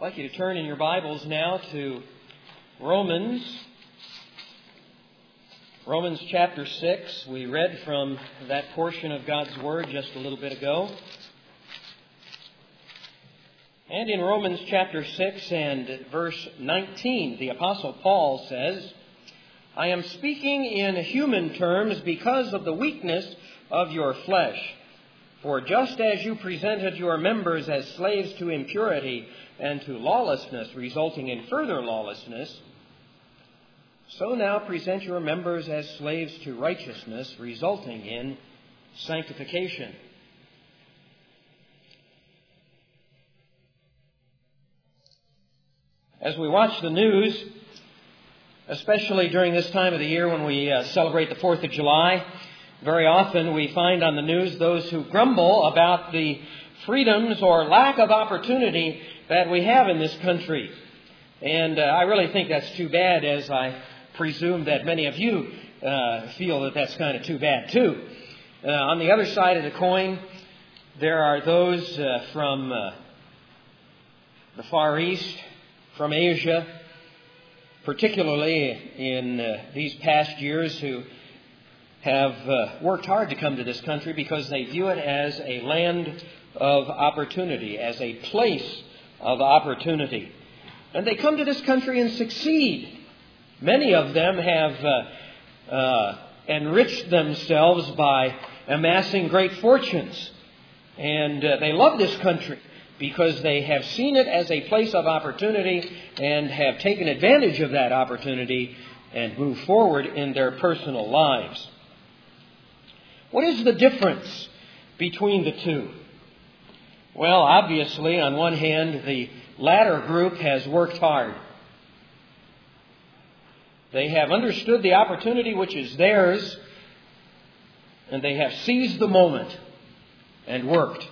I'd like you to turn in your Bibles now to Romans chapter 6. We read from that portion of God's Word just a little bit ago. And in Romans chapter 6 and verse 19, the Apostle Paul says, "I am speaking in human terms because of the weakness of your flesh. For just as you presented your members as slaves to impurity and to lawlessness, resulting in further lawlessness, so now present your members as slaves to righteousness, resulting in sanctification." As we watch the news, especially during this time of the year when we celebrate the 4th of July, very often we find on the news those who grumble about the freedoms or lack of opportunity that we have in this country. And I really think that's too bad, as I presume that many of you feel that that's kind of too bad too. On the other side of the coin, there are those from the Far East, from Asia, particularly in these past years, who have worked hard to come to this country because they view it as a land of opportunity, as a place of opportunity. And they come to this country and succeed. Many of them have enriched themselves by amassing great fortunes. And they love this country because they have seen it as a place of opportunity and have taken advantage of that opportunity and moved forward in their personal lives. What is the difference between the two? Well, obviously, on one hand, the latter group has worked hard. They have understood the opportunity which is theirs, and they have seized the moment and worked.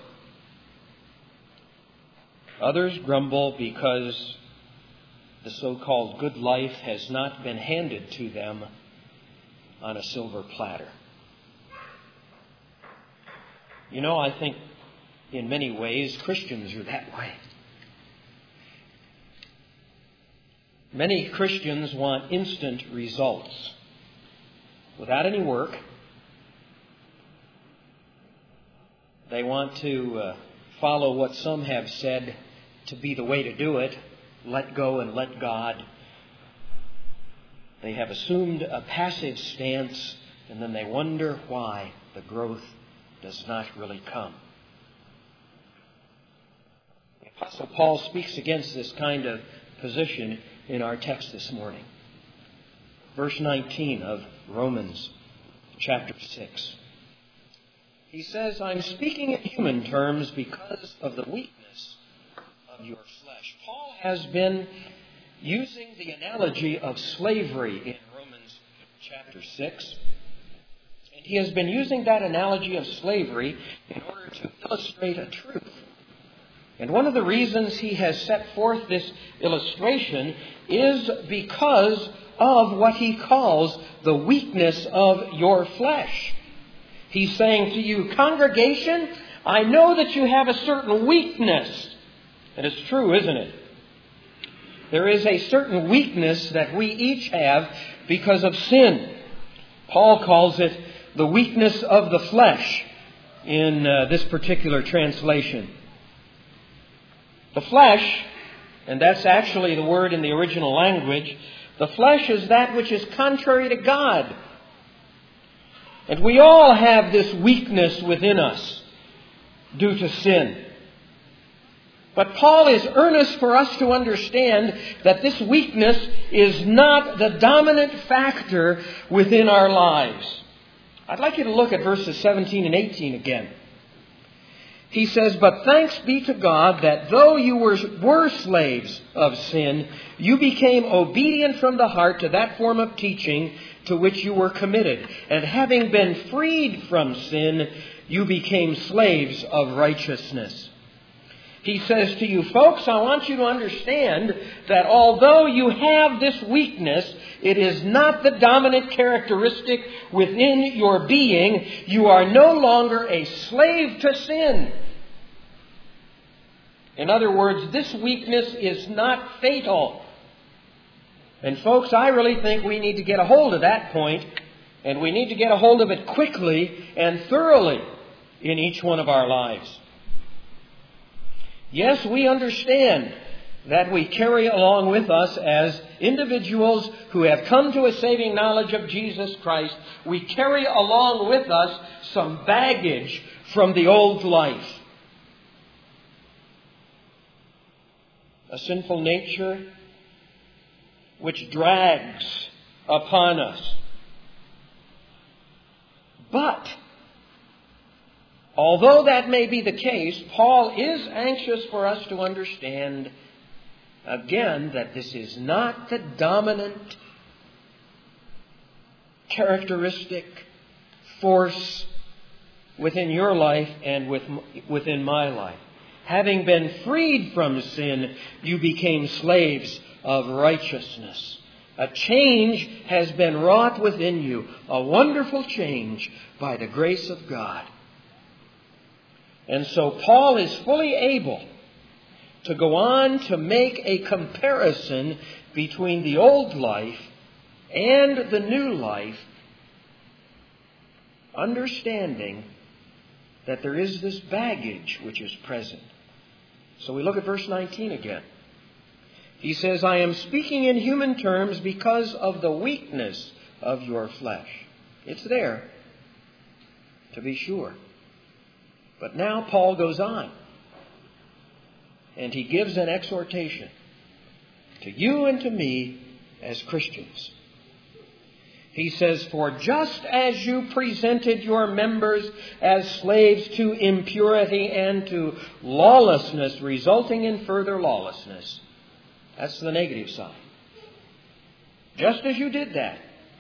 Others grumble because the so-called good life has not been handed to them on a silver platter. You know, I think in many ways Christians are that way. Many Christians want instant results without any work. They want to follow what some have said to be the way to do it. Let go and let God. They have assumed a passive stance, and then they wonder why the growth does not really come. The Apostle Paul speaks against this kind of position in our text this morning. Verse 19 of Romans chapter 6. He says, "I'm speaking in human terms because of the weakness of your flesh." Paul has been using the analogy of slavery in Romans chapter 6. And he has been using that analogy of slavery in order to illustrate a truth. And one of the reasons he has set forth this illustration is because of what he calls the weakness of your flesh. He's saying to you, congregation, I know that you have a certain weakness. And it's true, isn't it? There is a certain weakness that we each have because of sin. Paul calls it the weakness of the flesh in this particular translation. The flesh, and that's actually the word in the original language, the flesh is that which is contrary to God. And we all have this weakness within us due to sin. But Paul is earnest for us to understand that this weakness is not the dominant factor within our lives. I'd like you to look at verses 17 and 18 again. He says, "But thanks be to God that though you were slaves of sin, you became obedient from the heart to that form of teaching to which you were committed. And having been freed from sin, you became slaves of righteousness." He says to you, folks, I want you to understand that although you have this weakness, it is not the dominant characteristic within your being. You are no longer a slave to sin. In other words, this weakness is not fatal. And folks, I really think we need to get a hold of that point, and we need to get a hold of it quickly and thoroughly in each one of our lives. Yes, we understand that we carry along with us as individuals who have come to a saving knowledge of Jesus Christ, we carry along with us some baggage from the old life. A sinful nature which drags upon us. But, although that may be the case, Paul is anxious for us to understand again that this is not the dominant characteristic force within your life and within my life. Having been freed from sin, you became slaves of righteousness. A change has been wrought within you, a wonderful change by the grace of God. And so Paul is fully able to go on to make a comparison between the old life and the new life, understanding that there is this baggage which is present. So we look at verse 19 again. He says, I am speaking in human terms because of the weakness of your flesh. It's there, to be sure. But now Paul goes on, and he gives an exhortation to you and to me as Christians. He says, for just as you presented your members as slaves to impurity and to lawlessness, resulting in further lawlessness. That's the negative side. Just as you did that.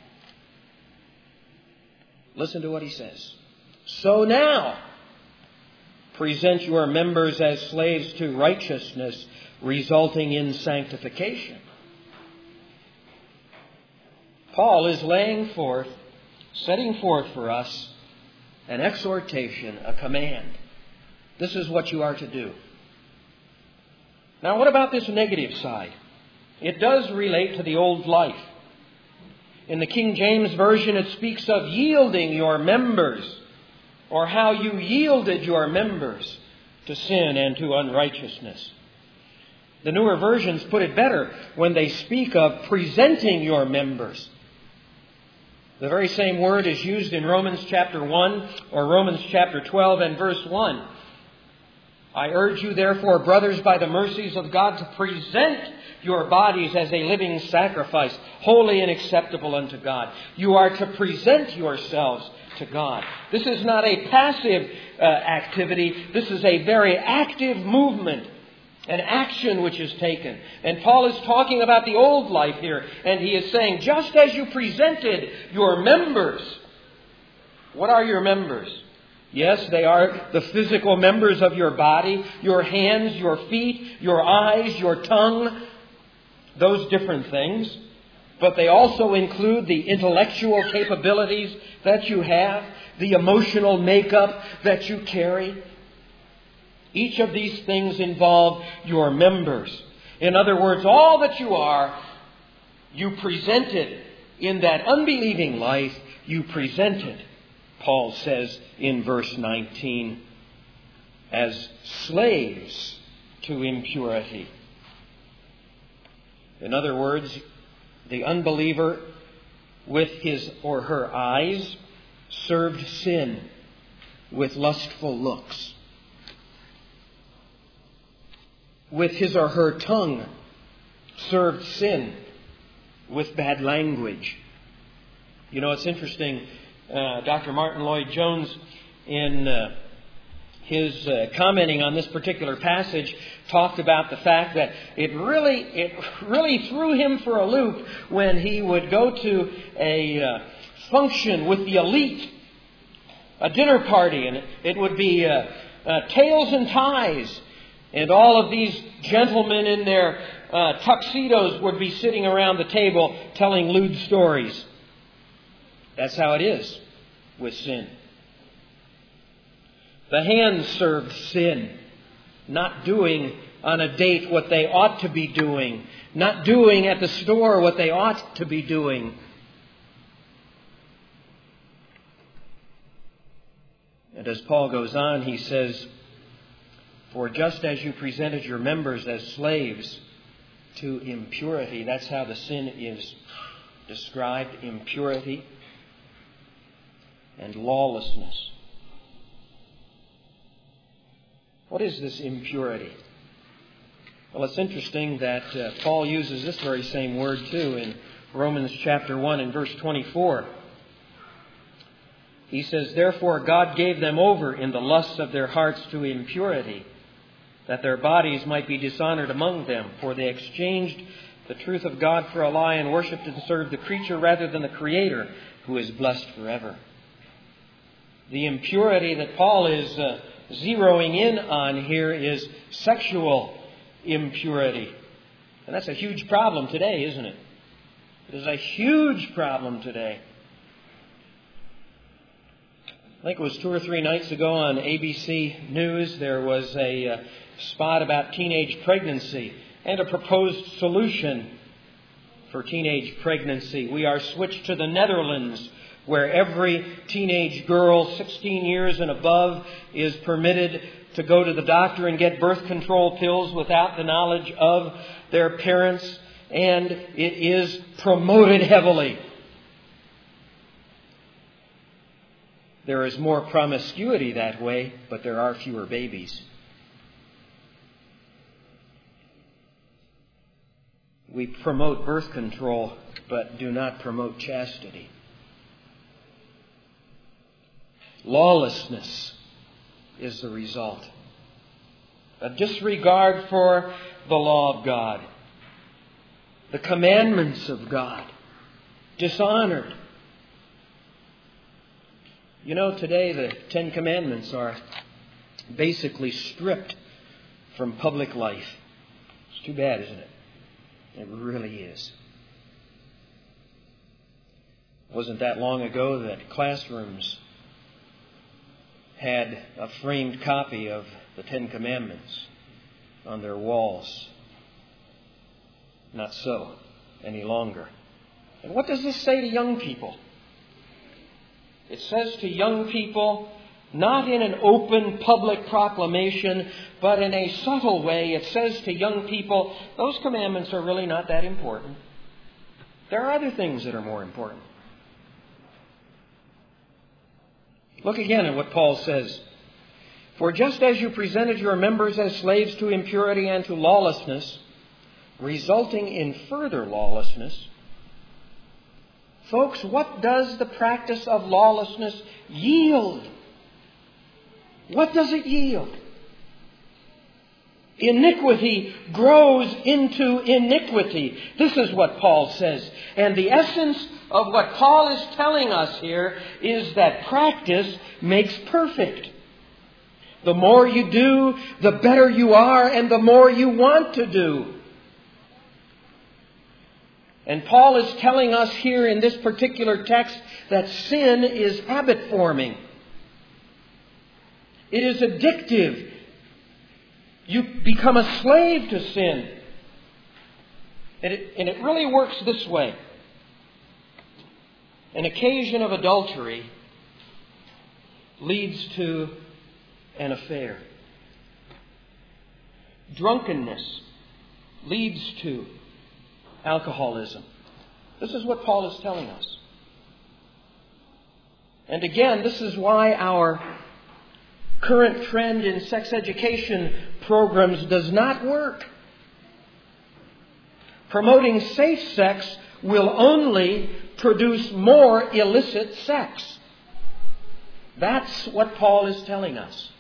Listen to what he says. So now, present your members as slaves to righteousness, resulting in sanctification. Paul is setting forth for us an exhortation, a command. This is what you are to do. Now, what about this negative side? It does relate to the old life. In the King James Version, it speaks of yielding your members, or how you yielded your members to sin and to unrighteousness. The newer versions put it better when they speak of presenting your members. The very same word is used in Romans chapter 1 or Romans chapter 12 and verse 1. I urge you, therefore, brothers, by the mercies of God, to present your bodies as a living sacrifice, holy and acceptable unto God. You are to present yourselves to God. This is not a passive activity. This is a very active movement, an action which is taken. And Paul is talking about the old life here. And he is saying, just as you presented your members. What are your members? Yes, they are the physical members of your body, your hands, your feet, your eyes, your tongue, those different things. But they also include the intellectual capabilities that you have, the emotional makeup that you carry. Each of these things involve your members. In other words, all that you are, you presented in that unbelieving life, you presented, Paul says in verse 19, as slaves to impurity. In other words, the unbeliever with his or her eyes served sin with lustful looks. With his or her tongue served sin with bad language. You know, it's interesting. Dr. Martin Lloyd-Jones, in his commenting on this particular passage, talked about the fact that it really threw him for a loop when he would go to a function with the elite, a dinner party, and it would be tails and ties. And all of these gentlemen in their tuxedos would be sitting around the table telling lewd stories. That's how it is with sin. The hands served sin not doing on a date what they ought to be doing, not doing at the store what they ought to be doing. And as Paul goes on, he says, "For just as you presented your members as slaves to impurity," that's how the sin is described, impurity and lawlessness. What is this impurity? Well, it's interesting that Paul uses this very same word too in Romans chapter 1 and verse 24. He says, "Therefore God gave them over in the lusts of their hearts to impurity, that their bodies might be dishonored among them. For they exchanged the truth of God for a lie and worshipped and served the creature rather than the Creator, who is blessed forever." The impurity that Paul is zeroing in on here is sexual impurity. And that's a huge problem today, isn't it? It is a huge problem today. I think it was 2 or 3 nights ago on ABC News, there was a spot about teenage pregnancy and a proposed solution for teenage pregnancy. We are switched to the Netherlands, where every teenage girl 16 years and above is permitted to go to the doctor and get birth control pills without the knowledge of their parents, and it is promoted heavily. There is more promiscuity that way, but there are fewer babies. We promote birth control, but do not promote chastity. Lawlessness is the result. A disregard for the law of God, the commandments of God, dishonored. You know, today the 10 Commandments are basically stripped from public life. It's too bad, isn't it? It really is. It wasn't that long ago that classrooms had a framed copy of the 10 Commandments on their walls. Not so any longer. And what does this say to young people? It says to young people, not in an open public proclamation, but in a subtle way, it says to young people, those commandments are really not that important. There are other things that are more important. Look again at what Paul says. "For just as you presented your members as slaves to impurity and to lawlessness, resulting in further lawlessness," folks, what does the practice of lawlessness yield? What does it yield? Iniquity grows into iniquity. This is what Paul says. And the essence of what Paul is telling us here is that practice makes perfect. The more you do, the better you are, and the more you want to do. And Paul is telling us here in this particular text that sin is habit forming. It is addictive. You become a slave to sin. And it really works this way. An occasion of adultery leads to an affair. Drunkenness leads to alcoholism. This is what Paul is telling us. And again, this is why our current trend in sex education programs does not work. Promoting safe sex will only produce more illicit sex. That's what Paul is telling us.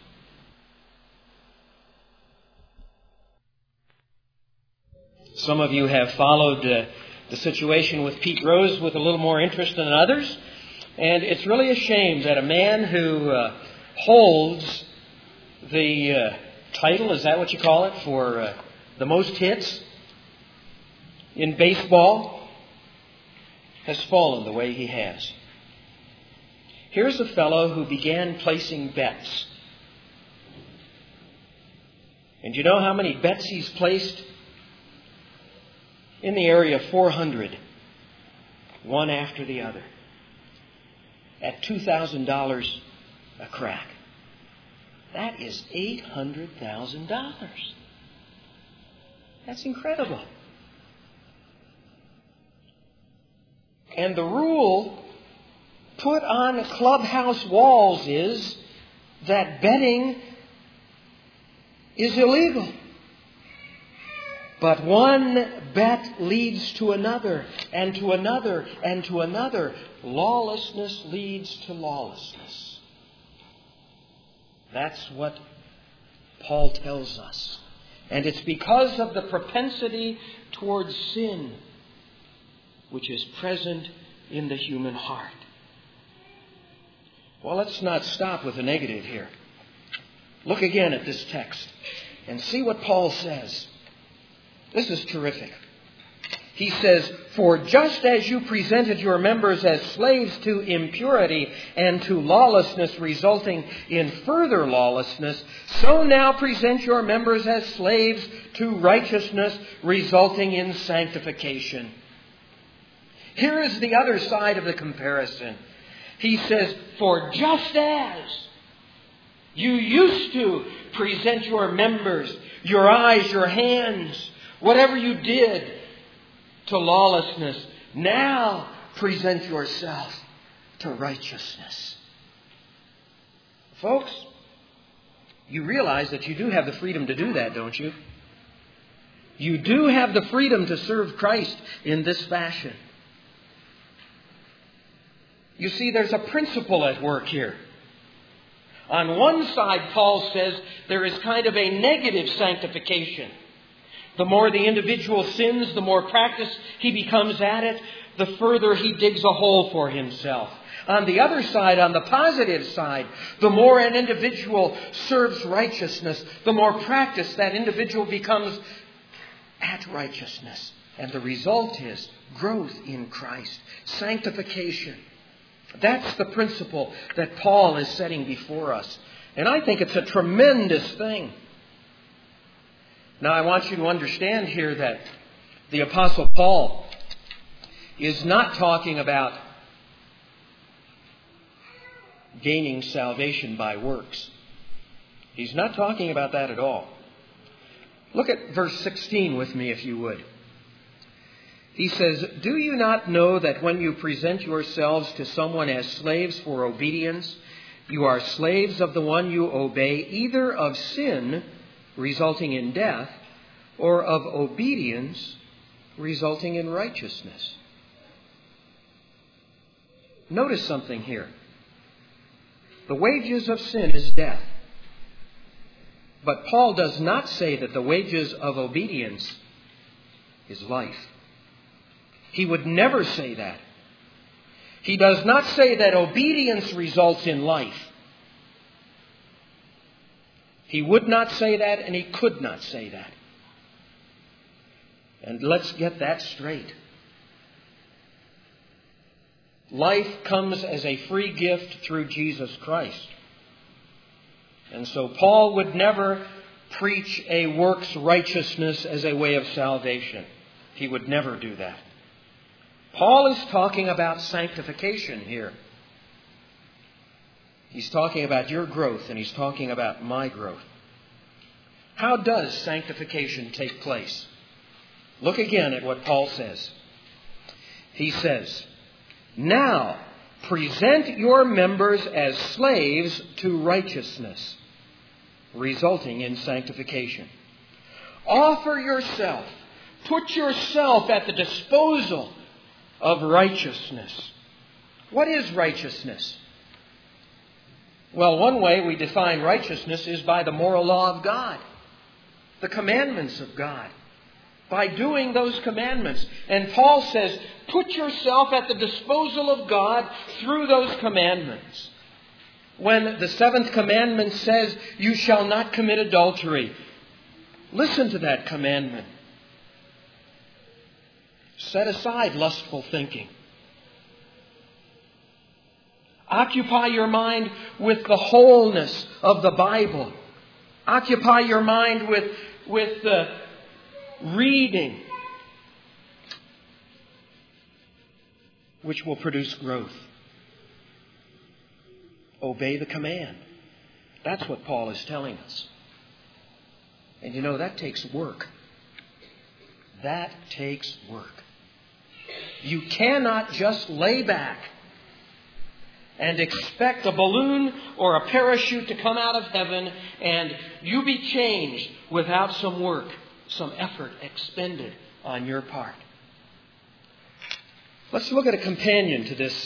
Some of you have followed the situation with Pete Rose with a little more interest than others. And it's really a shame that a man who holds the title, is that what you call it, for the most hits in baseball, has fallen the way he has. Here's a fellow who began placing bets. And you know how many bets he's placed? In the area of 400, one after the other, at $2,000 a crack. That is $800,000. That's incredible. And the rule put on clubhouse walls is that betting is illegal. But one bet leads to another, and to another, and to another. Lawlessness leads to lawlessness. That's what Paul tells us. And it's because of the propensity towards sin which is present in the human heart. Well, let's not stop with the negative here. Look again at this text and see what Paul says. This is terrific. He says, "For just as you presented your members as slaves to impurity and to lawlessness resulting in further lawlessness, so now present your members as slaves to righteousness resulting in sanctification." Here is the other side of the comparison. He says, "For just as you used to present your members, your eyes, your hands, whatever you did to lawlessness, now present yourself to righteousness." Folks, you realize that you do have the freedom to do that, don't you? You do have the freedom to serve Christ in this fashion. You see, there's a principle at work here. On one side, Paul says there is kind of a negative sanctification. The more the individual sins, the more practice he becomes at it, the further he digs a hole for himself. On the other side, on the positive side, the more an individual serves righteousness, the more practice that individual becomes at righteousness. And the result is growth in Christ, sanctification. That's the principle that Paul is setting before us. And I think it's a tremendous thing. Now, I want you to understand here that the Apostle Paul is not talking about gaining salvation by works. He's not talking about that at all. Look at verse 16 with me, if you would. He says, "Do you not know that when you present yourselves to someone as slaves for obedience, you are slaves of the one you obey, either of sin resulting in death, or of obedience resulting in righteousness?" Notice something here. The wages of sin is death. But Paul does not say that the wages of obedience is life. He would never say that. He does not say that obedience results in life. He would not say that, and he could not say that. And let's get that straight. Life comes as a free gift through Jesus Christ. And so Paul would never preach a works righteousness as a way of salvation. He would never do that. Paul is talking about sanctification here. He's talking about your growth, and he's talking about my growth. How does sanctification take place? Look again at what Paul says. He says, "Now present your members as slaves to righteousness, resulting in sanctification. Offer yourself, put yourself at the disposal of righteousness." What is righteousness? Well, one way we define righteousness is by the moral law of God, the commandments of God, by doing those commandments. And Paul says, put yourself at the disposal of God through those commandments. When the seventh commandment says, "You shall not commit adultery," listen to that commandment. Set aside lustful thinking. Occupy your mind with the wholeness of the Bible. Occupy your mind with reading, which will produce growth. Obey the command. That's what Paul is telling us. And you know, that takes work. That takes work. You cannot just lay back and expect a balloon or a parachute to come out of heaven and you be changed without some work, some effort expended on your part. Let's look at a companion to this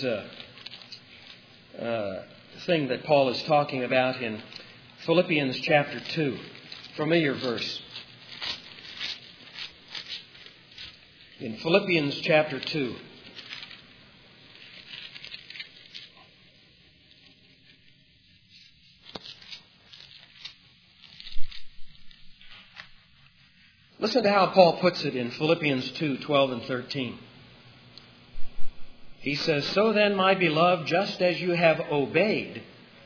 thing that Paul is talking about in Philippians chapter 2. Familiar verse. In Philippians chapter 2. Listen to how Paul puts it in Philippians 2, 12 and 13. He says, "So then, my beloved, just as you have obeyed,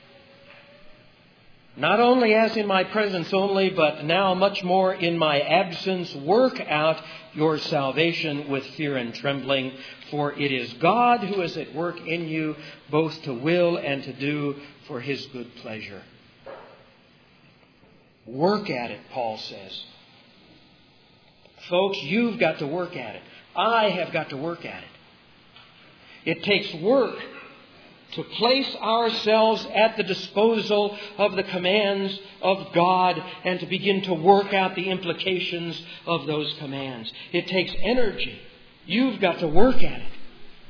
not only as in my presence only, but now much more in my absence, work out your salvation with fear and trembling, for it is God who is at work in you, both to will and to do for His good pleasure." Work at it, Paul says. Folks, you've got to work at it. I have got to work at it. It takes work to place ourselves at the disposal of the commands of God and to begin to work out the implications of those commands. It takes energy. You've got to work at it.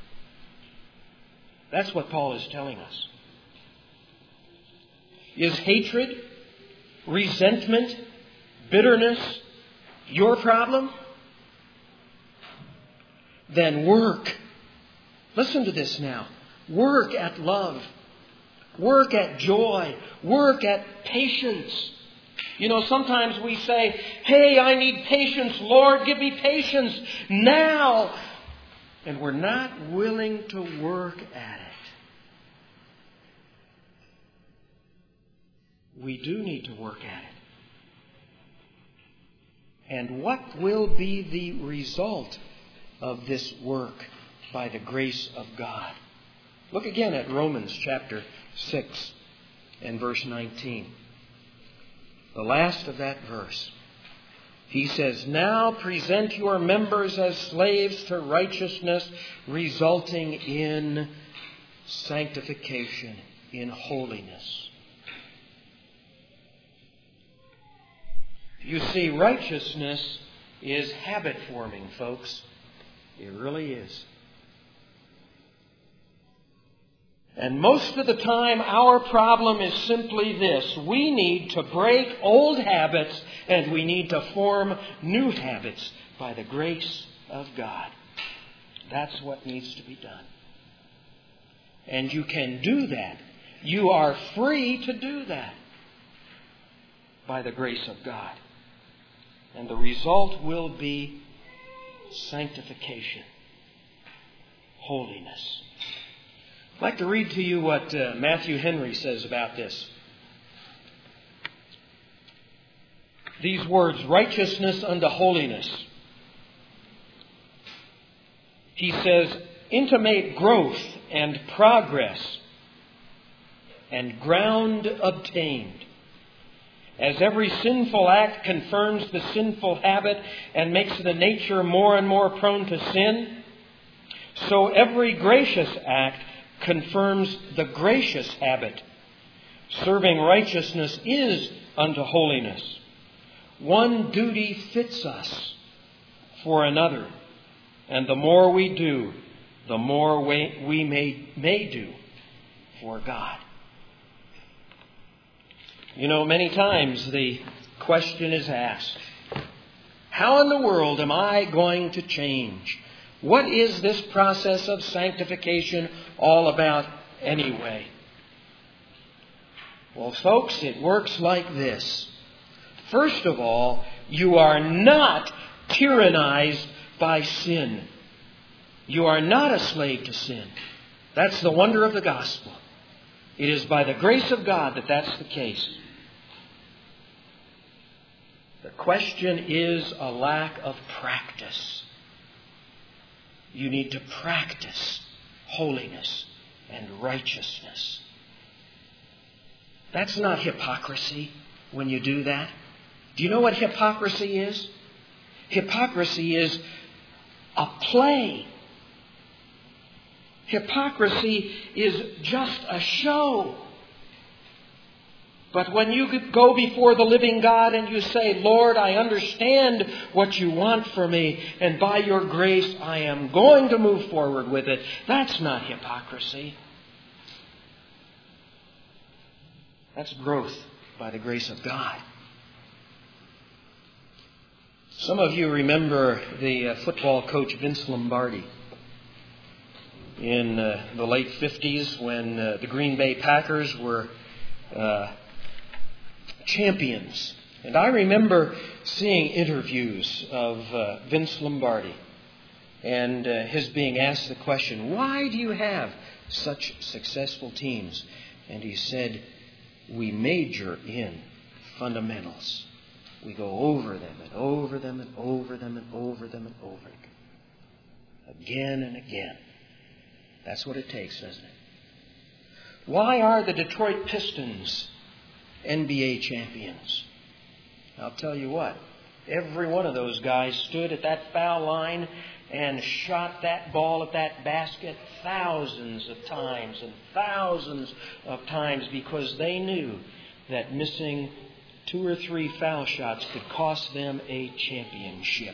That's what Paul is telling us. Is hatred, resentment, bitterness your problem? Then work. Listen to this now. Work at love. Work at joy. Work at patience. You know, sometimes we say, "Hey, I need patience. Lord, give me patience now." And we're not willing to work at it. We do need to work at it. And what will be the result of this work by the grace of God? Look again at Romans chapter 6 and verse 19. The last of that verse. He says, "Now present your members as slaves to righteousness, resulting in sanctification, in holiness." You see, righteousness is habit forming, folks. It really is. And most of the time, our problem is simply this. We need to break old habits and we need to form new habits by the grace of God. That's what needs to be done. And you can do that. You are free to do that by the grace of God. And the result will be sanctification, holiness. I'd like to read to you what Matthew Henry says about this. These words, righteousness unto holiness. He says, intimate growth and progress and ground obtained. As every sinful act confirms the sinful habit and makes the nature more and more prone to sin, so every gracious act confirms the gracious habit. Serving righteousness is unto holiness. One duty fits us for another, and the more we do, the more we may do for God. You know, many times the question is asked, how in the world am I going to change? What is this process of sanctification all about anyway? Well, folks, it works like this. First of all, you are not tyrannized by sin. You are not a slave to sin. That's the wonder of the gospel. It is by the grace of God that that's the case. question is a lack of practice. You need to practice holiness and righteousness. That's not hypocrisy when you do that. Do you know what hypocrisy is? Hypocrisy is a play. Hypocrisy is just a show. But when you go before the living God and you say, Lord, I understand what you want for me, and by your grace I am going to move forward with it, that's not hypocrisy. That's growth by the grace of God. Some of you remember the football coach Vince Lombardi in the late 50s when the Green Bay Packers were champions. And I remember seeing interviews of Vince Lombardi and his being asked the question, why do you have such successful teams? And he said, we major in fundamentals. We go over them and over them and over them and over them and over them. Again and again. That's what it takes, doesn't it? Why are the Detroit Pistons NBA champions? I'll tell you what. Every one of those guys stood at that foul line and shot that ball at that basket thousands of times and thousands of times because they knew that missing 2 or 3 foul shots could cost them a championship.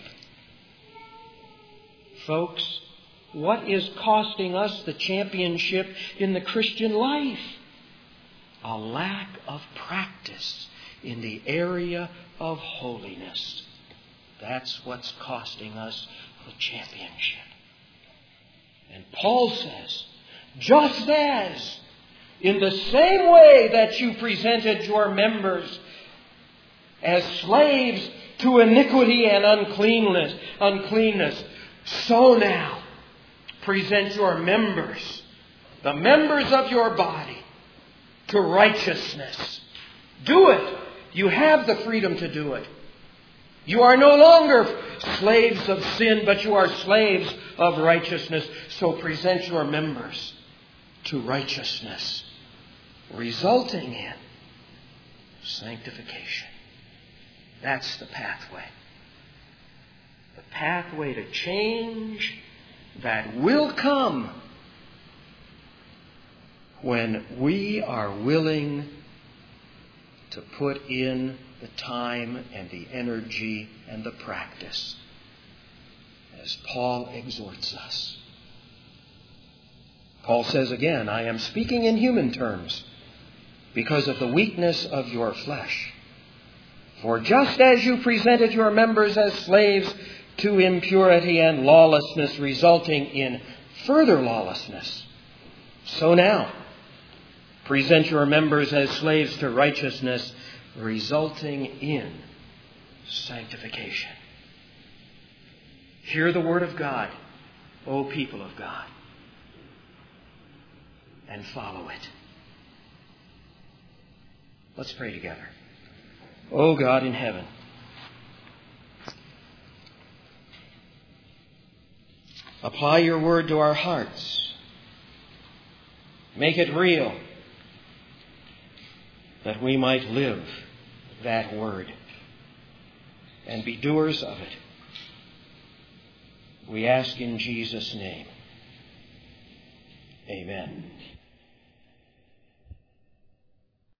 Folks, what is costing us the championship in the Christian life? A lack of practice in the area of holiness. That's what's costing us the championship. And Paul says, just as in the same way that you presented your members as slaves to iniquity and uncleanness, so now present your members, the members of your body, to righteousness. Do it. You have the freedom to do it. You are no longer slaves of sin, but you are slaves of righteousness. So present your members to righteousness, resulting in sanctification. That's the pathway. The pathway to change that will come when we are willing to put in the time and the energy and the practice, as Paul exhorts us. Paul says again, I am speaking in human terms because of the weakness of your flesh. For just as you presented your members as slaves to impurity and lawlessness, resulting in further lawlessness, so now present your members as slaves to righteousness, resulting in sanctification. Hear the word of God, O people of God, and follow it. Let's pray together. O God in heaven, apply your word to our hearts. Make it real, that we might live that word and be doers of it. We ask in Jesus' name. Amen.